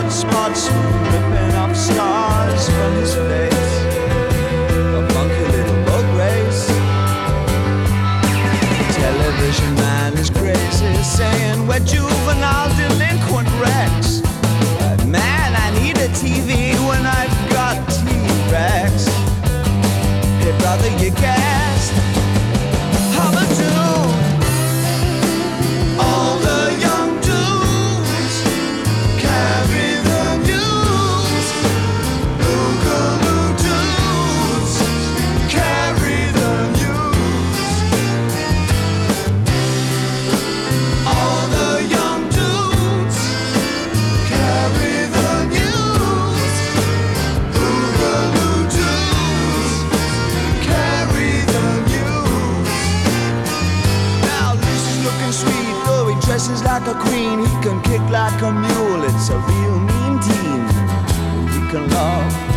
blood spots ripping off scars from his face. A funky little boat race. Television man is crazy, saying we're juvenile delinquent wrecks. But man, I need a TV when I've got T-Rex. Hey brother, you gassed? How about you? All the young dudes carry the news. Boogaloo dudes carry the news. All the young dudes carry the news. Boogaloo dudes carry the news. Now Lucy's looking sweet, though he dresses like a queen. He can kick like a mule. It's a real mean team. We can love.